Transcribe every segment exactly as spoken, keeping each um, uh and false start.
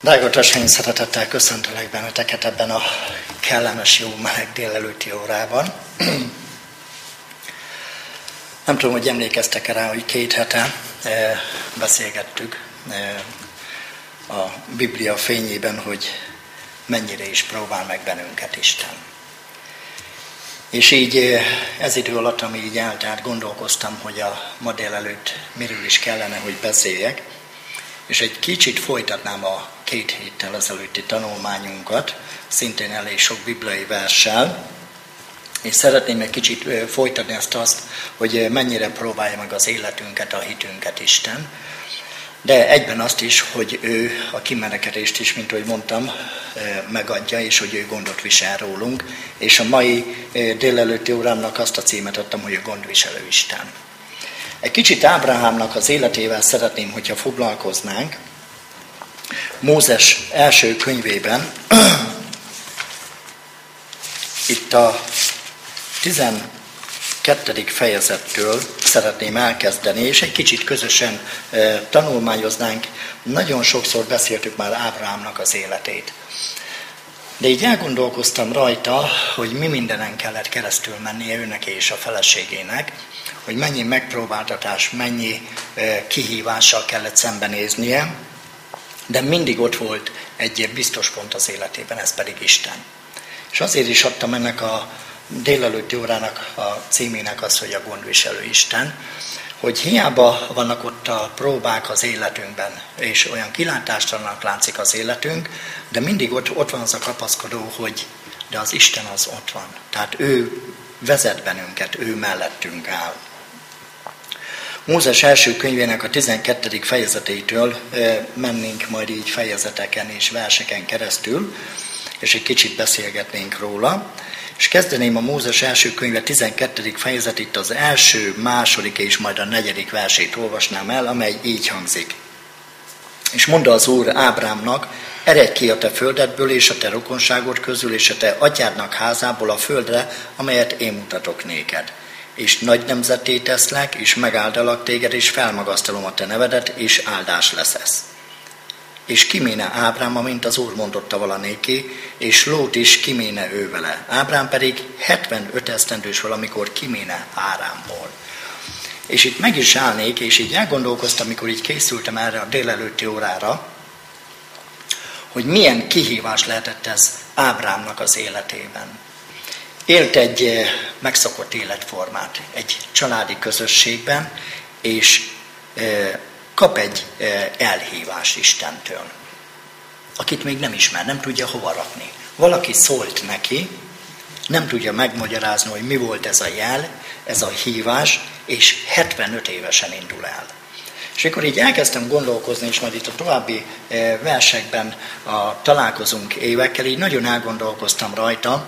Drága testvéreim, szeretettel köszöntelek benneteket ebben a kellemes, jó, meleg délelőtti órában. Nem tudom, hogy emlékeztek-e rá, hogy két hete beszélgettük a Biblia fényében, hogy mennyire is próbál meg bennünket Isten. És így ez idő alatt, ami így eltelt, gondolkoztam, hogy a ma délelőtt miről is kellene, hogy beszéljek, és egy kicsit folytatnám a két héttel ezelőtti tanulmányunkat, szintén elég sok bibliai verssel, és szeretném egy kicsit folytatni ezt azt, hogy mennyire próbálja meg az életünket, a hitünket Isten, de egyben azt is, hogy ő a kimenekedést is, mint ahogy mondtam, megadja, és hogy ő gondot visel rólunk, és a mai délelőtti órámnak azt a címet adtam, hogy a gondviselő Isten. Egy kicsit Ábrahámnak az életével szeretném, hogyha foglalkoznánk. Mózes első könyvében, itt a tizenkettedik fejezettől szeretném elkezdeni, és egy kicsit közösen tanulmányoznánk. Nagyon sokszor beszéltük már Ábrahámnak az életét. De így elgondolkoztam rajta, hogy mi mindenen kellett keresztül mennie őnek és a feleségének, hogy mennyi megpróbáltatás, mennyi kihívással kellett szembenéznie, de mindig ott volt egy biztos pont az életében, ez pedig Isten. És azért is adtam ennek a délelőtti órának a címének az, hogy a gondviselő Isten, hogy hiába vannak ott a próbák az életünkben, és olyan kilátástalannak látszik az életünk, de mindig ott, ott van az a kapaszkodó, hogy de az Isten az ott van. Tehát ő vezet bennünket, ő mellettünk áll. Mózes első könyvének a tizenkettedik fejezetétől mennénk majd így fejezeteken és verseken keresztül, és egy kicsit beszélgetnénk róla. És kezdeném a Mózes első könyve tizenkettedik fejezet, itt az első, második és majd a negyedik versét olvasnám el, amely így hangzik. És mondta az Úr Ábrámnak, eredj ki a te földedből és a te rokonságod közül és a te atyádnak házából a földre, amelyet én mutatok néked. És nagy nemzetté teszlek, és megáldalak téged, és felmagasztalom a te nevedet, és áldás leszesz. És kiméne Ábrám, amint az Úr mondotta valanéki, és Lót is kiméne ő vele. Ábrám pedig hetvenöt esztendős valamikor kiméne Árámból. És itt meg is állnék, és így elgondolkoztam, amikor így készültem erre a délelőtti órára, hogy milyen kihívás lehetett ez Ábrámnak az életében. Élt egy megszokott életformát, egy családi közösségben, és kap egy elhívást Istentől, akit még nem ismer, nem tudja hova rakni. Valaki szólt neki, nem tudja megmagyarázni, hogy mi volt ez a jel, ez a hívás, és hetvenöt évesen indul el. És akkor így elkezdtem gondolkozni, és majd itt a további versekben a találkozunk évekkel, így nagyon elgondolkoztam rajta,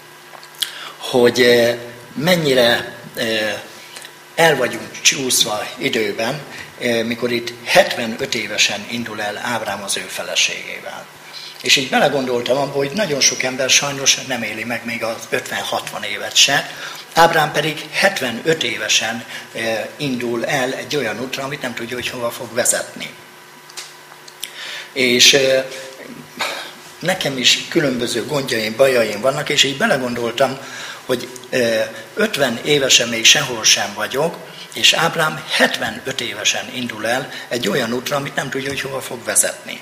hogy mennyire el vagyunk csúszva időben, mikor itt hetvenöt évesen indul el Ábrám az ő feleségével. És így belegondoltam abba, hogy nagyon sok ember sajnos nem éli meg még az ötven-hatvan évet se, Ábrám pedig hetvenöt évesen indul el egy olyan útra, amit nem tudja, hogy hova fog vezetni. És nekem is különböző gondjaim, bajaim vannak, és így belegondoltam, hogy ötven évesen még sehol sem vagyok, és Ábrám hetvenöt évesen indul el egy olyan útra, amit nem tudja, hogy hova fog vezetni.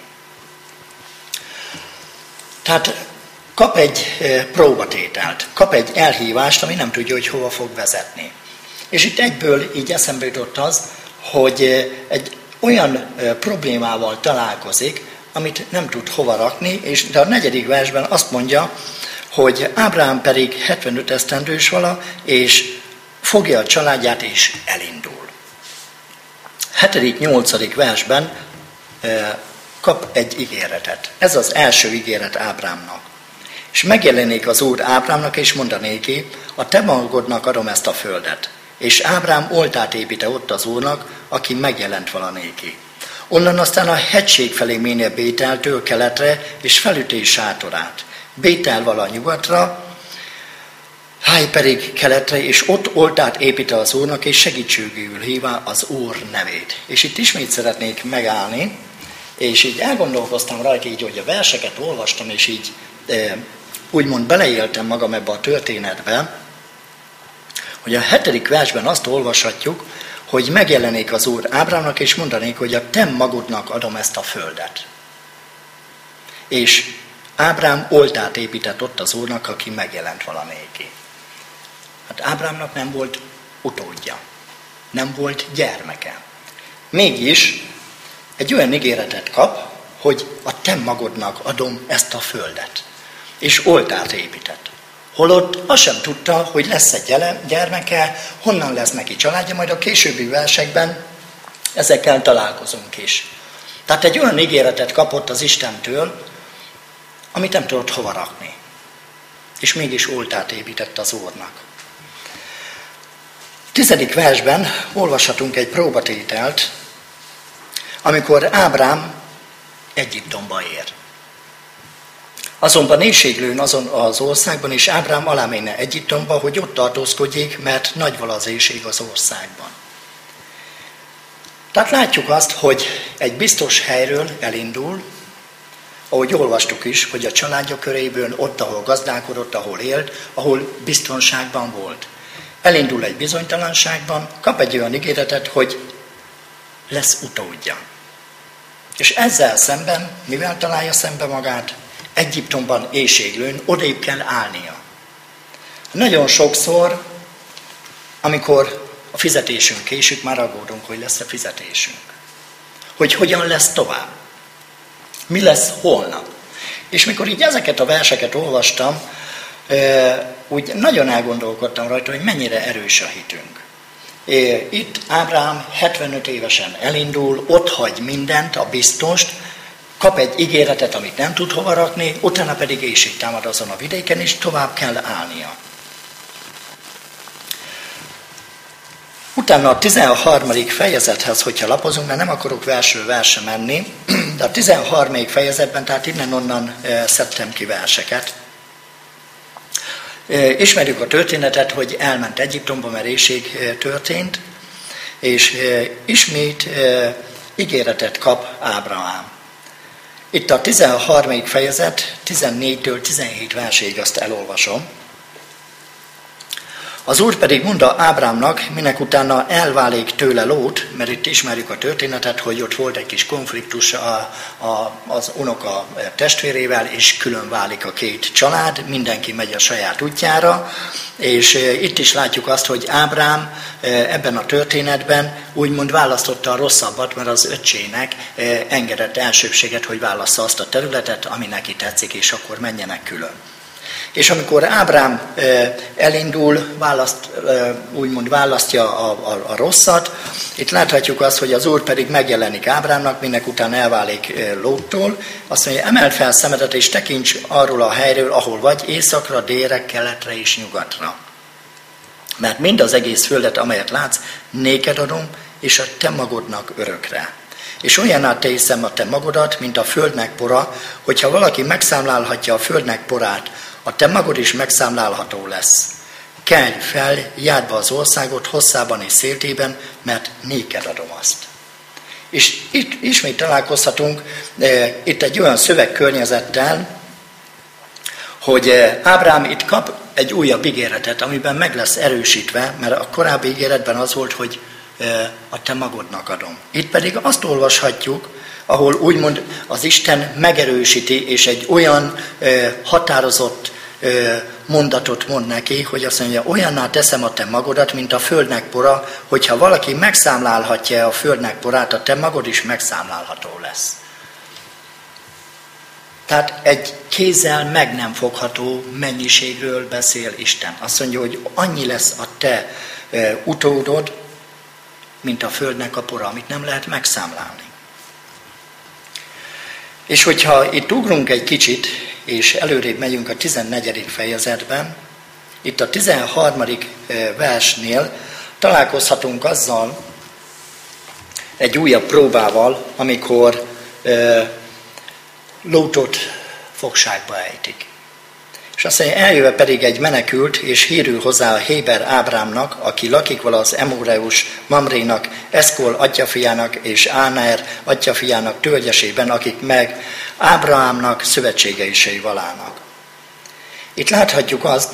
Tehát kap egy próbatételt, kap egy elhívást, ami nem tudja, hogy hova fog vezetni. És itt egyből így eszembe jutott az, hogy egy olyan problémával találkozik, amit nem tud hova rakni, és de a negyedik versben azt mondja, hogy Ábrám pedig hetvenöt esztendős vala, és fogja a családját, és elindul. hetedik nyolcadik versben e, kap egy ígéretet. Ez az első ígéret Ábrámnak. És megjelenik az Úr Ábrámnak, és mondanéki, a te magodnak adom ezt a földet. És Ábrám oltát építe ott az Úrnak, aki megjelent valanéki. Onnan aztán a hegység felé méne Bételtől keletre, és felüté sátorát. Bétel vala nyugatra, Háj pedig keletre, és ott oltát építe az Úrnak, és segítségül hívá az Úr nevét. És itt ismét szeretnék megállni, És így elgondolkoztam rajta, így, hogy a verseket olvastam, és így e, úgymond beleéltem magam ebbe a történetbe, hogy a hetedik versben azt olvashatjuk, hogy megjelenik az Úr Ábrámnak, és mondanék, hogy a te magodnak adom ezt a földet. És Ábrám oltárt épített ott az Úrnak, aki megjelent valamelyiké. Hát Ábrámnak nem volt utódja, nem volt gyermeke. Mégis egy olyan ígéretet kap, hogy a te magodnak adom ezt a földet. És oltárt épített. Holott azt sem tudta, hogy lesz egy gyermeke, honnan lesz neki családja, majd a későbbi versekben ezekkel találkozunk is. Tehát egy olyan ígéretet kapott az Istentől, amit nem tudott hova rakni. És mégis oltárt épített az Úrnak. Tizedik versben olvashatunk egy próbatételt, amikor Ábrám Egyiptomba ér. Azonban éhséglőn azon az országban, és Ábrám alámenne Egyiptomba, hogy ott tartózkodjék, mert nagy vala az éhség az országban. Tehát látjuk azt, hogy egy biztos helyről elindul, ahogy olvastuk is, hogy a családja köréből, ott, ahol gazdálkodott, ahol élt, ahol biztonságban volt. Elindul egy bizonytalanságban, kap egy olyan ígéretet, hogy lesz utódja. És ezzel szemben, mivel találja szembe magát? Egyiptomban éhséglőn, odébb kell állnia. Nagyon sokszor, amikor a fizetésünk késik, már aggódunk, hogy lesz-e fizetésünk. Hogy hogyan lesz tovább. Mi lesz holnap. És mikor így ezeket a verseket olvastam, úgy nagyon elgondolkodtam rajta, hogy mennyire erős a hitünk. Itt Ábrám hetvenöt évesen elindul, ott hagy mindent, a biztost, kap egy ígéretet, amit nem tud hova rakni, utána pedig éhség támad azon a vidéken, és tovább kell állnia. Utána a tizenharmadik fejezethez, hogyha lapozunk, mert nem akarok versről versre menni, de a tizenharmadik fejezetben, tehát innen-onnan szedtem ki verseket. Ismerjük a történetet, hogy elment Egyiptomba, mert éhség történt, és ismét ígéretet kap Ábrahám. Itt a tizenharmadik fejezet, tizennégytől tizenhét verséig azt elolvasom. Az Úr pedig mondta Ábrámnak, minek utána elválik tőle Lót, mert itt ismerjük a történetet, hogy ott volt egy kis konfliktus a, a, az unoka testvérével, és külön válik a két család, mindenki megy a saját útjára, és itt is látjuk azt, hogy Ábrám ebben a történetben úgymond választotta a rosszabbat, mert az öccsének engedett elsőbséget, hogy válassza azt a területet, ami neki tetszik, és akkor menjenek külön. És amikor Ábrám elindul, választ, úgymond választja a, a, a rosszat, itt láthatjuk azt, hogy az Úr pedig megjelenik Ábrámnak, minek után elválik Lóttól. Azt mondja, emeld fel szemedet és tekints arról a helyről, ahol vagy, északra, délre, keletre és nyugatra. Mert mind az egész földet, amelyet látsz, néked adom, és a te magodnak örökre. És olyanná teszem a te magodat, mint a földnek pora, hogyha valaki megszámlálhatja a földnek porát, a te magod is megszámlálható lesz. Kelj fel, járd be az országot hosszában és széltében, mert néked adom azt. És itt ismét találkozhatunk e, itt egy olyan szövegkörnyezettel, hogy e, Ábrám itt kap egy újabb ígéretet, amiben meg lesz erősítve, mert a korábbi ígéretben az volt, hogy e, a te magodnak adom. Itt pedig azt olvashatjuk, ahol úgymond az Isten megerősíti, és egy olyan e, határozott e, mondatot mond neki, hogy azt mondja, olyanná teszem a te magodat, mint a földnek pora, hogyha valaki megszámlálhatja a földnek porát, a te magod is megszámlálható lesz. Tehát egy kézzel meg nem fogható mennyiségről beszél Isten. Azt mondja, hogy annyi lesz a te e, utódod, mint a földnek a pora, amit nem lehet megszámlálni. És hogyha itt ugrunk egy kicsit, és előrébb megyünk a tizennegyedik fejezetben, itt a tizenharmadik versnél találkozhatunk azzal, egy újabb próbával, amikor Lótot fogságba ejtik. És azt mondja, eljöve pedig egy menekült, és hírül hozzá a Héber Ábrámnak, aki lakik vala az Emoreus Mamrénak, Eszkol atyafiának és Áner atyafiának tölgyesében, akik meg Ábrahámnak szövetségeisei valának. Itt láthatjuk azt,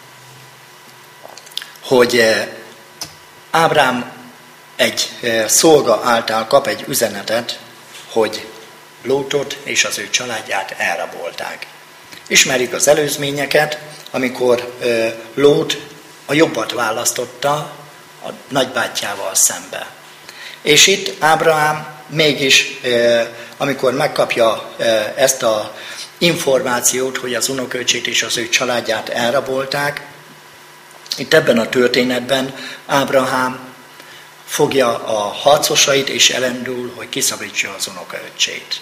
hogy Ábrám egy szolga által kap egy üzenetet, hogy Lótot és az ő családját elrabolták. Ismerjük az előzményeket, amikor Lót a jobbat választotta a nagybátyjával szembe. És itt Ábrahám mégis, amikor megkapja ezt az információt, hogy az unoköcsét és az ő családját elrabolták, itt ebben a történetben Ábrahám fogja a harcosait és elindul, hogy kiszabadítsa az unokaöccsét.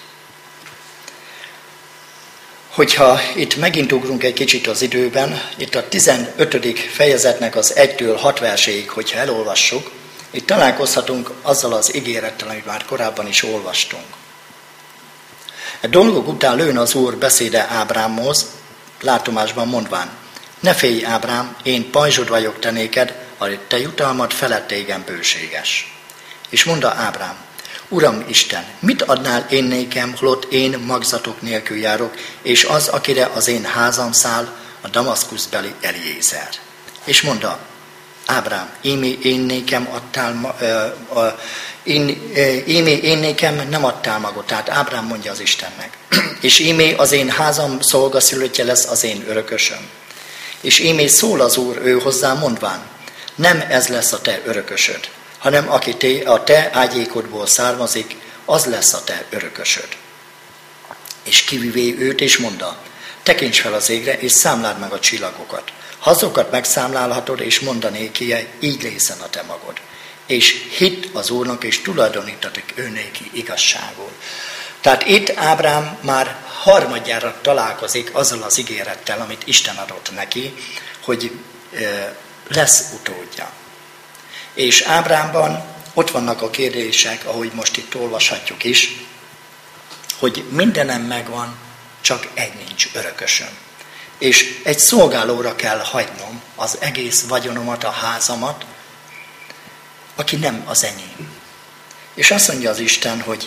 Hogyha itt megint ugrunk egy kicsit az időben, itt a tizenötödik fejezetnek az egytől hat verséig, hogyha elolvassuk, itt találkozhatunk azzal az ígérettel, amit már korábban is olvastunk. A dolgok után lőn az Úr beszéde Ábrámhoz, látomásban mondván, ne félj, Ábrám, én pajzsod vagyok te néked, a te jutalmad felett tégem bőséges. És mondta Ábrám, Uram Isten, mit adnál én nékem, holott én magzatok nélkül járok, és az, akire az én házam száll, a Damaszkuszbeli Eliézer. És mondta, Ábrám, ímé én nékem adtál, uh, uh, én, uh, ímé én nékem nem adtál magot, tehát Ábrám mondja az Istennek. És ímé az én házam szolgaszülöttje lesz az én örökösöm. És ímé szól az Úr ő hozzá mondván, nem ez lesz a te örökösöd, hanem aki te, a te ágyékodból származik, az lesz a te örökösöd. És kivivé őt, és mondta, tekints fel az égre, és számláld meg a csillagokat. Ha azokat megszámlálhatod, és mondanéki, így lészen a te magod. És hitt az Úrnak, és tulajdonítatik ő néki igazságul. Tehát itt Ábrám már harmadjára találkozik azzal az ígérettel, amit Isten adott neki, hogy e, lesz utódja. És Ábrámban ott vannak a kérdések, ahogy most itt olvashatjuk is, hogy mindenem megvan, csak egy nincs örökösöm. És egy szolgálóra kell hagynom az egész vagyonomat, a házamat, aki nem az enyém. És azt mondja az Isten, hogy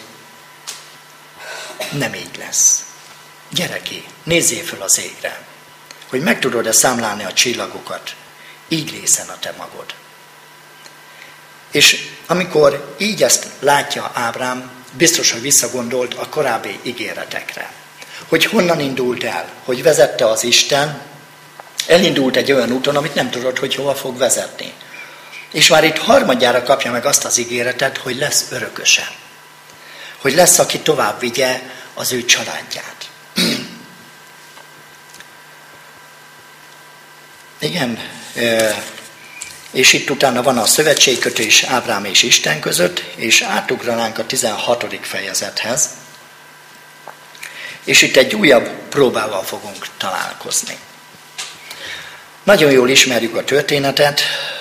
nem így lesz. Gyere ki, nézzél föl az égre, hogy meg tudod-e számlálni a csillagokat, így lészen a te magod. És amikor így ezt látja Ábrám, biztos, hogy visszagondolt a korábbi ígéretekre. Hogy honnan indult el, hogy vezette az Isten, elindult egy olyan úton, amit nem tudod, hogy hova fog vezetni. És már itt harmadjára kapja meg azt az ígéretet, hogy lesz örököse. Hogy lesz, aki tovább vigye az ő családját. Igen, és itt utána van a szövetségkötés Ábrám és Isten között, és átugranánk a tizenhatodik fejezethez, és itt egy újabb próbával fogunk találkozni. Nagyon jól ismerjük a történetet,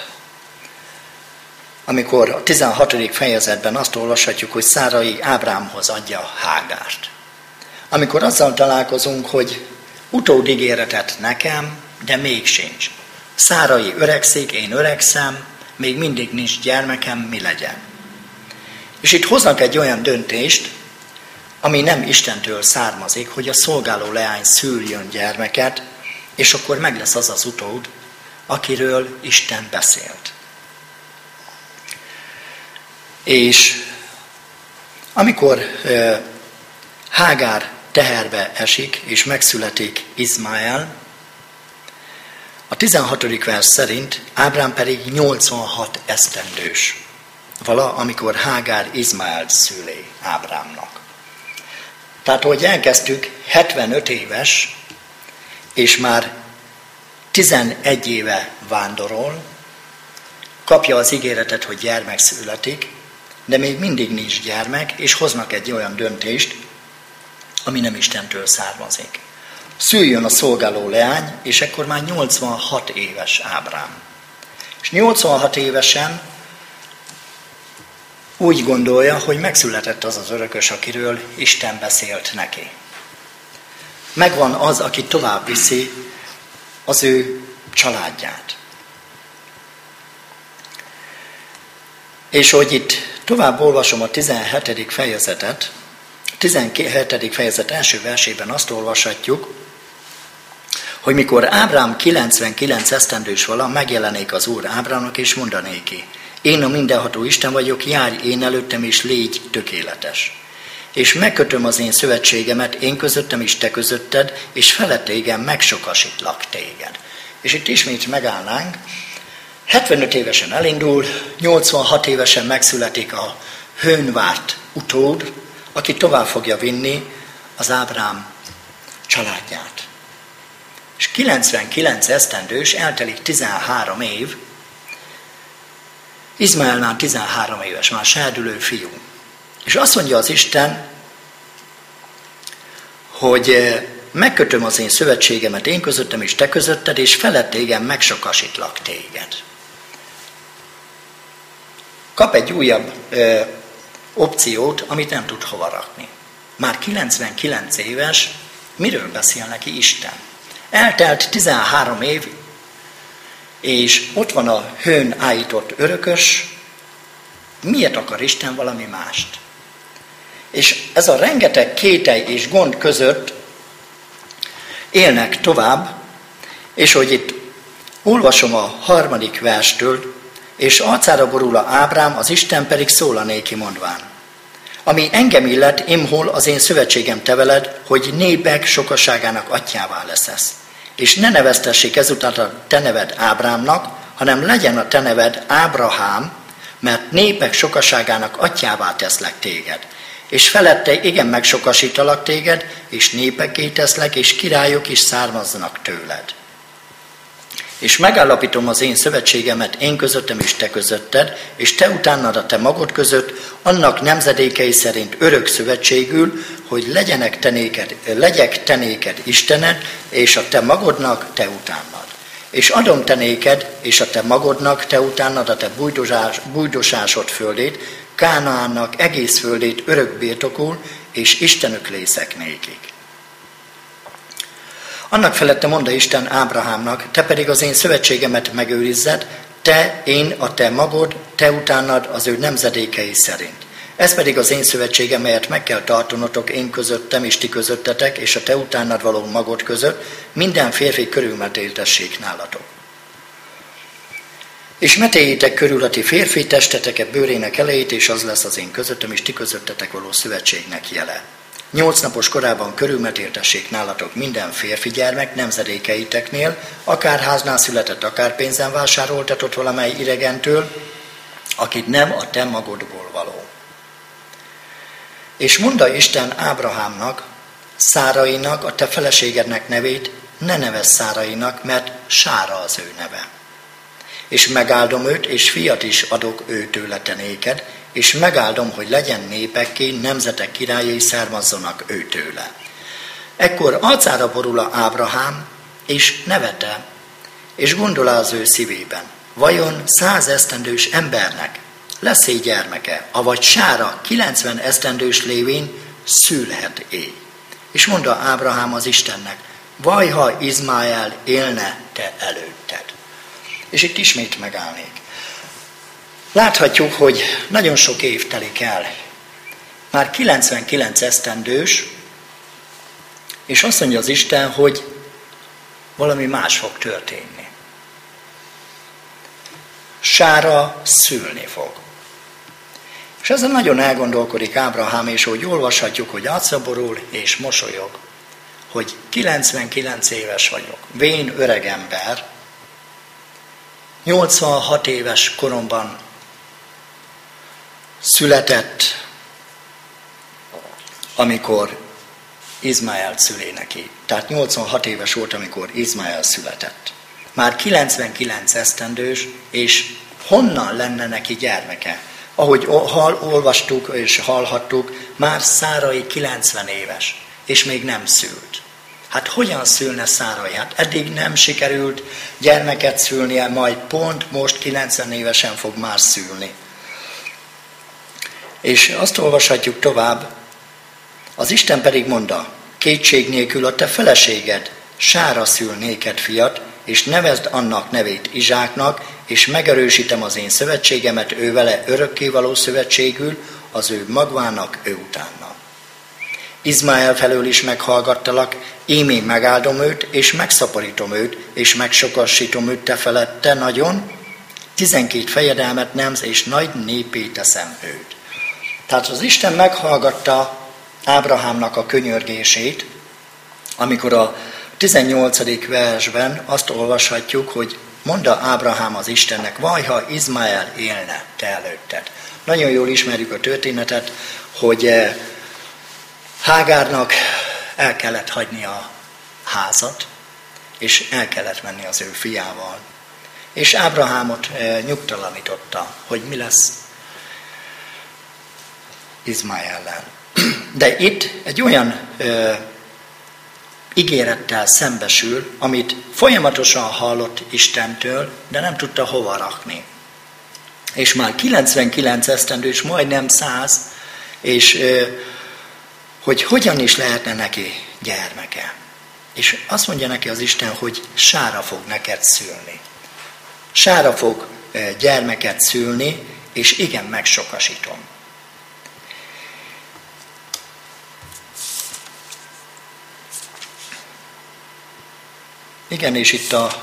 amikor a tizenhatodik fejezetben azt olvashatjuk, hogy Szárai Ábrámhoz adja Hágárt. Amikor azzal találkozunk, hogy utódigéretet nekem, de még sincs. Szárai öregszik, én öregszem, még mindig nincs gyermekem, mi legyen? És itt hoznak egy olyan döntést, ami nem Istentől származik, hogy a szolgáló leány szüljön gyermeket, és akkor meg lesz az az utód, akiről Isten beszélt. És amikor uh, Hágár teherbe esik, és megszületik Izmael, a tizenhatodik vers szerint Ábrám pedig nyolcvanhat esztendős, vala, amikor Hágár Izmaelt szülé Ábrámnak. Tehát, ahogy elkezdtük, hetvenöt éves, és már tizenegy éve vándorol, kapja az ígéretet, hogy gyermek születik, de még mindig nincs gyermek, és hoznak egy olyan döntést, ami nem Istentől származik. Szüljön a szolgáló leány, és ekkor már nyolcvanhat éves Ábrám. És nyolcvanhat évesen úgy gondolja, hogy megszületett az az örökös, akiről Isten beszélt neki. Megvan az, aki tovább viszi az ő családját. És hogy itt tovább olvasom a tizenhetedik fejezetet, a tizenhetedik fejezet első versében azt olvashatjuk, hogy mikor Ábrám kilencvenkilenc esztendős vala, megjelenik az Úr Ábrámnak, és mondanéki: én a mindenható Isten vagyok, járj én előttem, és légy tökéletes. És megkötöm az én szövetségemet, én közöttem és te közötted, és felett téged megsokasítlak téged. És itt ismét megállnánk, hetvenöt évesen elindul, nyolcvanhat évesen megszületik a hőnvárt utód, aki tovább fogja vinni az Ábrám családját. És kilencvenkilenc esztendős, eltelik tizenhárom év, Izmael már tizenhárom éves, már serdülő fiú. És azt mondja az Isten, hogy megkötöm az én szövetségemet én közöttem és te közötted, és felett téged megsokasítlak téged. Kap egy újabb ö, opciót, amit nem tud hova rakni. Már kilencvenkilenc éves, miről beszél neki Isten? Eltelt tizenhárom év, és ott van a hőn állított örökös. Miért akar Isten valami mást? És ez a rengeteg kételj és gond között élnek tovább, és hogy itt olvasom a harmadik verstől, és arcára borul a Ábrám, az Isten pedig szól néki mondván: ami engem illet, imhol az én szövetségem te veled, hogy népek sokaságának atyjává leszesz. És ne neveztessék ezután a te neved Ábrámnak, hanem legyen a te neved Ábrahám, mert népek sokaságának atyjává teszlek téged. És felette igen megsokasítalak téged, és népekké teszlek, és királyok is származnak tőled. És megállapítom az én szövetségemet én közöttem és te közötted, és te utánad a te magod között, annak nemzedékei szerint örök szövetségül, hogy legyenek te néked, legyek te néked Istened, és a te magodnak te utánad. És adom te néked, és a te magodnak te utánad a te bújdosás, bújdosásod földét, Kánaánnak egész földét örök birtokul, és Istenük lészek nékik. Annak felette mondta Isten Ábrahámnak: te pedig az én szövetségemet megőrizzed, te, én, a te magod, te utánad az ő nemzedékei szerint. Ez pedig az én szövetségem, melyet meg kell tartanotok én közöttem és ti közöttetek, és a te utánad való magod között, minden férfi körülmetéltessék nálatok. És metéljétek körül a ti férfi testeteket bőrének elejét, és az lesz az én közöttem és ti közöttetek való szövetségnek jele. Nyolc napos korában körülmetéltessék nálatok minden férfi gyermek nemzedékeiteknél, akár háznál született, akár pénzen vásároltatott valamely iregentől, akit nem a te magodból való. És mondta Isten Ábrahámnak, Szárainak, a te feleségednek nevét ne nevezz Szárainak, mert Sára az ő neve. És megáldom őt, és fiat is adok őtőle te néked, és megáldom, hogy legyen népekké, nemzetek királyai származzanak őtőle. Ekkor arcára borul a Ábrahám, és nevete, és gondol az ő szívében: vajon száz esztendős embernek lesz-e gyermeke, avagy Sára kilencven esztendős lévén szülhet-é? És mondta Ábrahám az Istennek: vaj, ha Izmael élne te előtted. És itt ismét megállnék. Láthatjuk, hogy nagyon sok év telik el. Már kilencvenkilenc esztendős, és azt mondja az Isten, hogy valami más fog történni. Sára szülni fog. És ezen nagyon elgondolkodik Ábrahám, és hogy olvashatjuk, hogy arcra borul és mosolyog, hogy kilencvenkilenc éves vagyok, vén öreg ember, nyolcvanhat éves koromban született, amikor Izmael szülé neki. Tehát nyolcvanhat éves volt, amikor Izmael született. Már kilencvenkilenc esztendős, és honnan lenne neki gyermeke? Ahogy hall, olvastuk és hallhattuk, már Szárai kilencven éves, és még nem szült. Hát hogyan szülne Szárai? Hát eddig nem sikerült gyermeket szülnie, majd pont most kilencven évesen fog már szülni. És azt olvashatjuk tovább, az Isten pedig mondta: kétség nélkül a te feleséged Sára szül néked fiat, és nevezd annak nevét Izsáknak, és megerősítem az én szövetségemet ő vele örökkévaló szövetségül, az ő magvának ő utána. Izmael felől is meghallgattalak, ímén megáldom őt, és megszaporítom őt, és megsokasítom őt te felette nagyon, tizenkét fejedelmet nemz, és nagy népé teszem őt. Tehát az Isten meghallgatta Ábrahámnak a könyörgését, amikor a tizennyolcadik versben azt olvashatjuk, hogy mondta Ábrahám az Istennek, vaj, ha Izmael élne te előtted. Nagyon jól ismerjük a történetet, hogy Hágárnak el kellett hagyni a házat, és el kellett menni az ő fiával. És Ábrahámot nyugtalanította, hogy mi lesz Izmaellel. De itt egy olyan ö, ígérettel szembesül, amit folyamatosan hallott Istentől, de nem tudta hova rakni. És már kilencvenkilenc esztendő, és majdnem száz, és ö, hogy hogyan is lehetne neki gyermeke. És azt mondja neki az Isten, hogy Sára fog neked szülni. Sára fog gyermeket szülni, és igen, megsokasítom. Igen, és itt a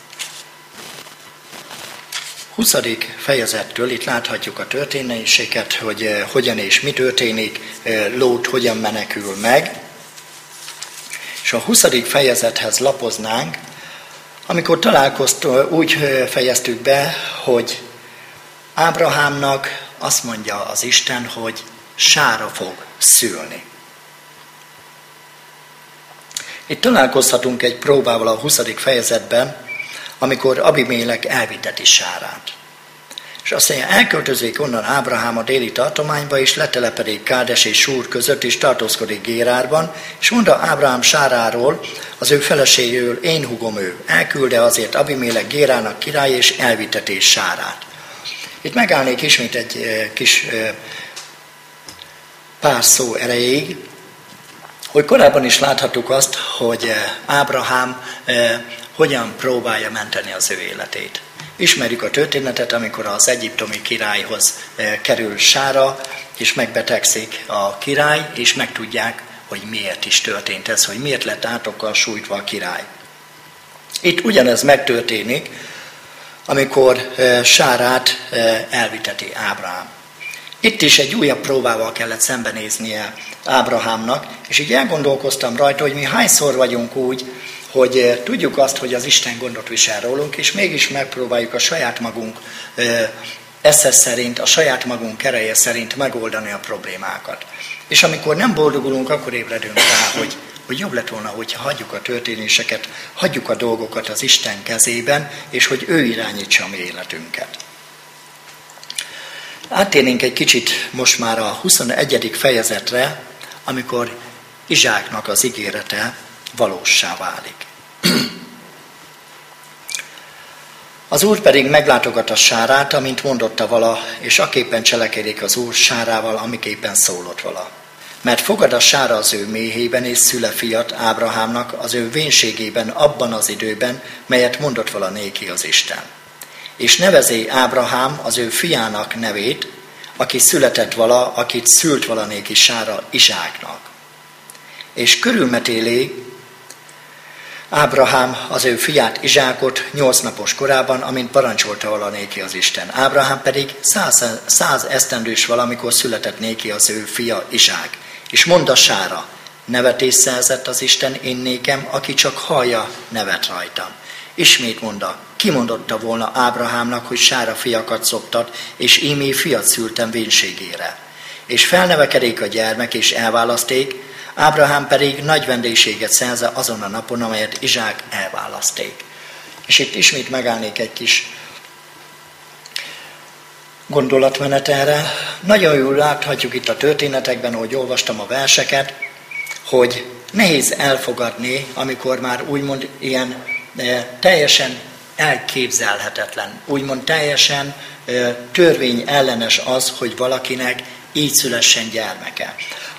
huszadik fejezettől itt láthatjuk a történéseket, hogy hogyan és mi történik, Lót hogyan menekül meg. És a huszadik fejezethez lapoznánk, amikor találkoztunk, úgy fejeztük be, hogy Ábrahámnak azt mondja az Isten, hogy Sára fog szülni. Itt találkozhatunk egy próbával a huszadik fejezetben, amikor Abimélek elviteti Sárát. És azt mondja, elköltözik onnan Ábrahám a déli tartományba, és letelepedik Kádes és Súr között, és tartózkodik Gérárban, és mondta Ábrahám Sáráról, az ő feleségéről, én húgom ő. Elkülde azért Abimélek Gérának király, és elviteti Sárát. Itt megállnék ismét egy kis pár szó erejéig, hogy korábban is láthattuk azt, hogy Ábrahám hogyan próbálja menteni az ő életét. Ismerjük a történetet, amikor az egyiptomi királyhoz kerül Sára, és megbetegszik a király, és megtudják, hogy miért is történt ez, hogy miért lett átokkal sújtva a király. Itt ugyanez megtörténik, amikor Sárát elviteti Ábrahám. Itt is egy újabb próbával kellett szembenéznie Ábrahámnak, és így elgondolkoztam rajta, hogy mi hányszor vagyunk úgy, hogy tudjuk azt, hogy az Isten gondot visel rólunk, és mégis megpróbáljuk a saját magunk esze szerint, a saját magunk ereje szerint megoldani a problémákat. És amikor nem boldogulunk, akkor ébredünk rá, hogy, hogy jobb lett volna, hogyha hagyjuk a történéseket, hagyjuk a dolgokat az Isten kezében, és hogy ő irányítsa a mi életünket. Áttérnénk egy kicsit most már a huszonegyedik fejezetre, amikor Izsáknak az ígérete valóssá válik. Az Úr pedig meglátogatta Sárát, amint mondotta vala, és aképpen cselekedik az Úr Sárával, amiképpen szólott vala. Mert fogad a Sára az ő méhében, és szüle fiat Ábrahámnak az ő vénségében abban az időben, melyet mondott vala néki az Isten. És nevezé Ábrahám az ő fiának nevét, aki született vala, akit szült vala néki Sára Izsáknak. És körülmetélé Ábrahám az ő fiát Izsákot nyolc napos korában, amint parancsolta vala néki az Isten. Ábrahám pedig száz, száz esztendős valamikor született néki az ő fia Izsák. És mondta Sára, nevetés szerzett az Isten én nékem, aki csak hallja nevet rajtam. Ismét mondta, kimondotta volna Ábrahámnak, hogy Sára fiakat szoptat, és ímé fiat szültem vénségére. És felnevekedék a gyermek, és elválaszték, Ábrahám pedig nagy vendégséget szerze azon a napon, amelyet Izsák elválaszték. És itt ismét megállnék egy kis gondolatmenet erre. Nagyon jól láthatjuk itt a történetekben, ahogy olvastam a verseket, hogy nehéz elfogadni, amikor már úgymond ilyen e, teljesen elképzelhetetlen, úgymond teljesen e, törvényellenes az, hogy valakinek így szülessen gyermeke.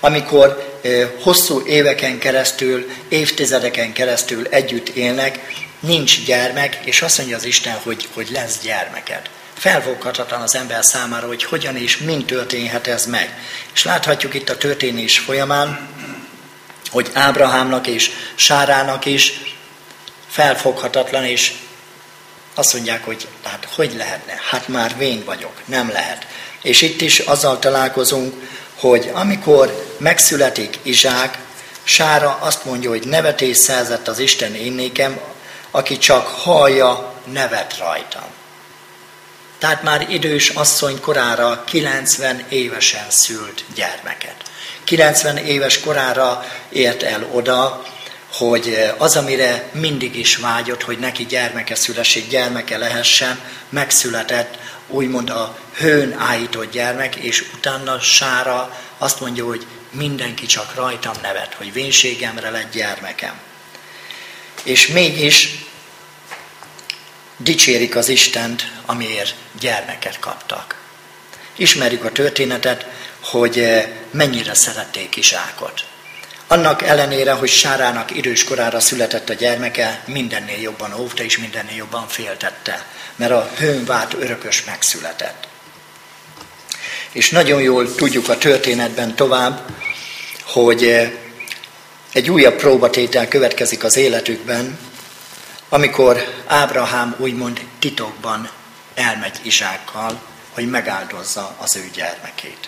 Amikor e, hosszú éveken keresztül, évtizedeken keresztül együtt élnek, nincs gyermek, és azt mondja az Isten, hogy, hogy lesz gyermeked. Felfoghatatlan az ember számára, hogy hogyan és mint történhet ez meg. És láthatjuk itt a történés folyamán, hogy Ábrahámnak és Sárának is felfoghatatlan, és azt mondják, hogy hát hogy lehetne? Hát már vén vagyok, nem lehet. És itt is azzal találkozunk, hogy amikor megszületik Izsák, Sára azt mondja, hogy nevetés szerzett az Isten én nékem, aki csak hallja, nevet rajtam. Tehát már idős asszony korára kilencven évesen szült gyermeket. kilencven éves korára ért el oda, hogy az, amire mindig is vágyott, hogy neki gyermeke szülessék, gyermeke lehessen, megszületett, úgymond a hőn áhított gyermek, és utána Sára azt mondja, hogy mindenki csak rajtam nevet, hogy vénségemre lett gyermekem. És mégis dicsérik az Istent, amiért gyermeket kaptak. Ismerjük a történetet, hogy mennyire szerették Izsákot. Annak ellenére, hogy Sárának idős korára született a gyermeke, mindennél jobban óvta és mindennél jobban féltette, mert a hőn várt örökös megszületett. És nagyon jól tudjuk a történetben tovább, hogy egy újabb próbatétel következik az életükben, amikor Ábrahám úgymond titokban elmegy Izsákkal, hogy megáldozza az ő gyermekét.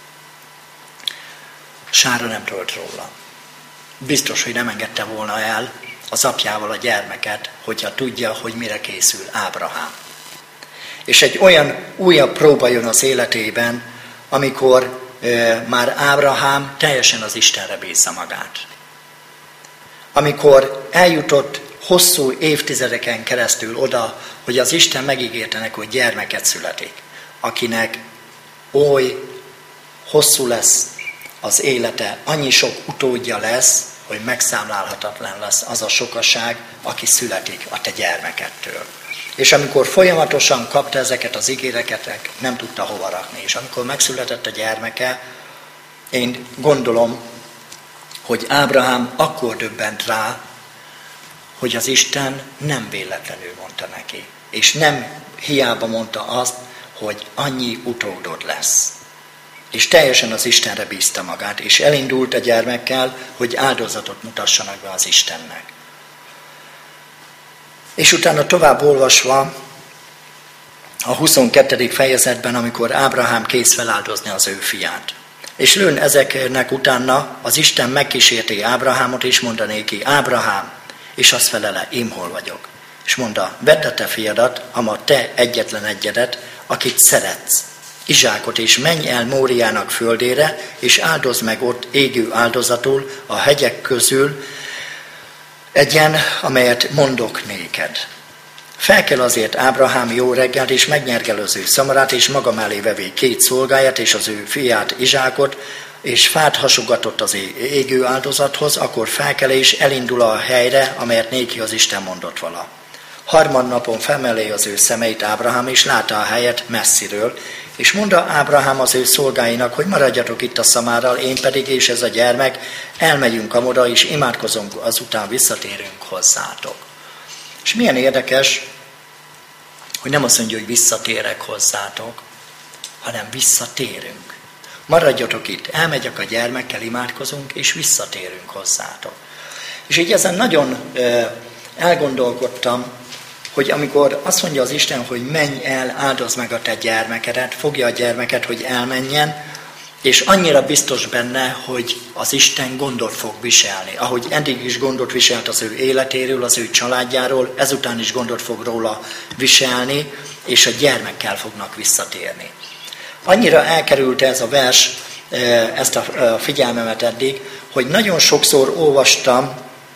Sára nem tudott róla. Biztos, hogy nem engedte volna el az apjával a gyermeket, hogyha tudja, hogy mire készül Ábrahám. És egy olyan újabb próba jön az életében, amikor e, már Ábrahám teljesen az Istenre bízza magát. Amikor eljutott hosszú évtizedeken keresztül oda, hogy az Isten megígérte neki, hogy gyermeket születik, akinek oly hosszú lesz az élete, annyi sok utódja lesz, hogy megszámlálhatatlan lesz az a sokaság, aki születik a te gyermekettől. És amikor folyamatosan kapta ezeket az ígéreteket, nem tudta hova rakni. És amikor megszületett a gyermeke, én gondolom, hogy Ábrahám akkor döbbent rá, hogy az Isten nem véletlenül mondta neki. És nem hiába mondta azt, hogy annyi utódod lesz. És teljesen az Istenre bízta magát, és elindult a gyermekkel, hogy áldozatot mutassanak be az Istennek. És utána tovább olvasva, a huszonkettedik fejezetben, amikor Ábrahám kész feláldozni az ő fiát. És lőn ezeknek utána az Isten megkísérti Ábrahámot, és monda néki, Ábrahám, és azt felele, én hol vagyok. És mondta, vedd a te fiadat, ama te egyetlen egyedet, akit szeretsz, Izsákot, és menj el Móriának földére, és áldozd meg ott égő áldozatul a hegyek közül egyen, amelyet mondok néked. Felkel azért Ábrahám jó reggelt, és megnyergel az ő szamarát, és maga mellé vevé két szolgáját, és az ő fiát Izsákot, és fát hasogatott az égő áldozathoz, akkor felkel és elindul a helyre, amelyet néki az Isten mondott vala. Harmadnapon felmelé az ő szemeit Ábrahám, és látta a helyet messziről, és mondta Ábrahám az ő szolgáinak, hogy maradjatok itt a szamárral, én pedig és ez a gyermek, elmegyünk amoda, és imádkozunk, azután visszatérünk hozzátok. És milyen érdekes, hogy nem azt mondja, hogy visszatérek hozzátok, hanem visszatérünk. Maradjatok itt, elmegyek a gyermekkel, imádkozunk, és visszatérünk hozzátok. És így ezen nagyon elgondolkodtam, hogy amikor azt mondja az Isten, hogy menj el, áldozd meg a te gyermekedet, fogja a gyermeket, hogy elmenjen, és annyira biztos benne, hogy az Isten gondot fog viselni. Ahogy eddig is gondot viselt az ő életéről, az ő családjáról, ezután is gondot fog róla viselni, és a gyermekkel fognak visszatérni. Annyira elkerült ez a vers, ezt a figyelmemet eddig, hogy nagyon sokszor olvastam,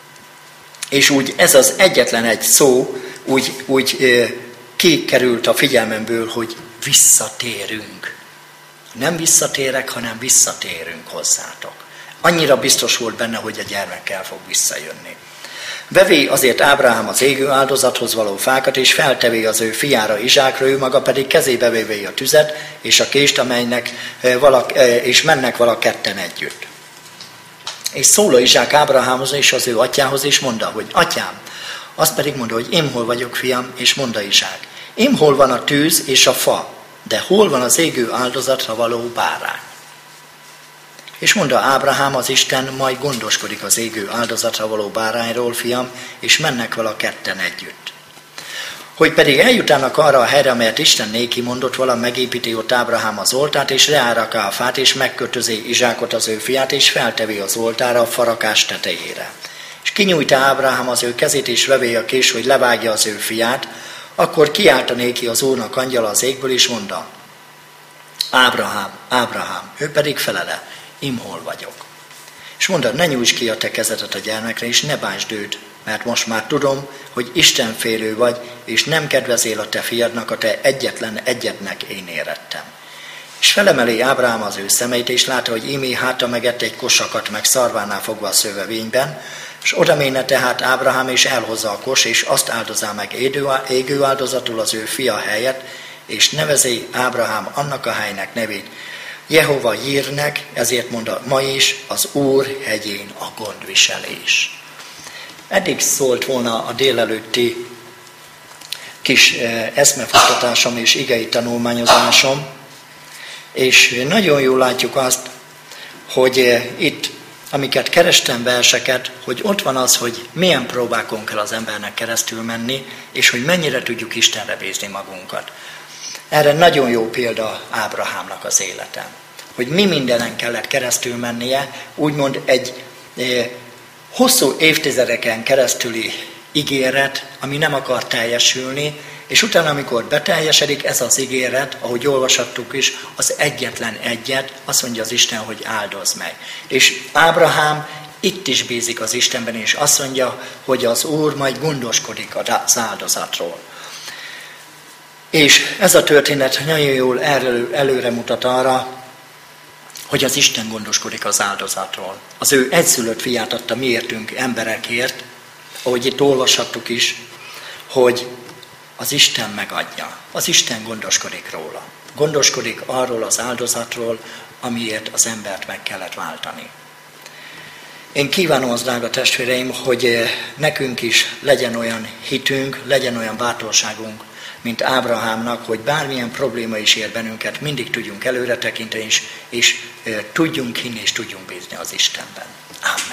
és úgy ez az egyetlen egy szó, úgy, úgy kikerült a figyelmemből, hogy visszatérünk. Nem visszatérek, hanem visszatérünk hozzátok. Annyira biztos volt benne, hogy a gyermekkel fog visszajönni. Vevé azért Ábrahám az égő áldozathoz való fákat, és feltevé az ő fiára Izsákra, ő maga pedig kezébe vévé a tüzet, és a kést, amelynek valak, és mennek valaketten együtt. És szól Izsák Ábrahámhoz és az ő atyához, és mondta, hogy atyám. Azt pedig mondta, hogy én hol vagyok, fiam, és mondta Izsák. Én hol van a tűz és a fa, de hol van az égő áldozatra való bárány? És mondta Ábrahám, az Isten majd gondoskodik az égő áldozatra való bárányról, fiam, és mennek vele ketten együtt. Hogy pedig eljutának arra a helyre, amelyet Isten néki mondott, vala megépíti ott Ábrahám az oltárt, és leáraká a fát, és megkötözi Izsákot az ő fiát, és feltevi az oltára a farakás tetejére. És kinyújtá Ábrahám az ő kezét, és vevé a kés, hogy levágja az ő fiát, akkor kiállt néki az Úrnak angyala az égből, és mondta, Ábrahám, Ábrahám, ő pedig felele, im hol vagyok. És mondta, ne nyújts ki a te kezedet a gyermekre, és ne bántsd őt, mert most már tudom, hogy Istenfélő vagy, és nem kedvezél a te fiadnak, a te egyetlen egyednek én érettem. És felemeli Ábrahám az ő szemeit, és látta, hogy ímé háta megett egy kosakat, meg szarvánál fogva a szövevényben, és oda méne tehát Ábrahám, és elhozza a kos, és azt áldozá meg égő áldozatul az ő fia helyett, és nevezi Ábrahám annak a helynek nevét Jehova Jírnek, ezért mondta ma is az Úr hegyén a gondviselés. Eddig szólt volna a délelőtti kis eszmefuttatásom és igei tanulmányozásom, és nagyon jól látjuk azt, hogy itt, amiket kerestem verseket, hogy ott van az, hogy milyen próbákon kell az embernek keresztül menni, és hogy mennyire tudjuk Istenre bízni magunkat. Erre nagyon jó példa Ábrahámnak az élete. Hogy mi mindenen kellett keresztül mennie, úgymond egy eh, hosszú évtizedeken keresztüli ígéret, ami nem akar teljesülni, és utána, amikor beteljesedik ez az ígéret, ahogy olvashattuk is, az egyetlen egyet, azt mondja az Isten, hogy áldoz meg. És Ábrahám itt is bízik az Istenben, és azt mondja, hogy az Úr majd gondoskodik az áldozatról. És ez a történet nagyon jól elő, előre mutat arra, hogy az Isten gondoskodik az áldozatról. Az ő egyszülött fiát adta miértünk emberekért, ahogy itt olvashattuk is, hogy az Isten megadja. Az Isten gondoskodik róla. Gondoskodik arról az áldozatról, amiért az embert meg kellett váltani. Én kívánom az, drága testvéreim, hogy nekünk is legyen olyan hitünk, legyen olyan bátorságunk, mint Ábrahámnak, hogy bármilyen probléma is ér bennünket, mindig tudjunk előre tekinteni, és, és e, tudjunk hinni, és tudjunk bízni az Istenben. Amen.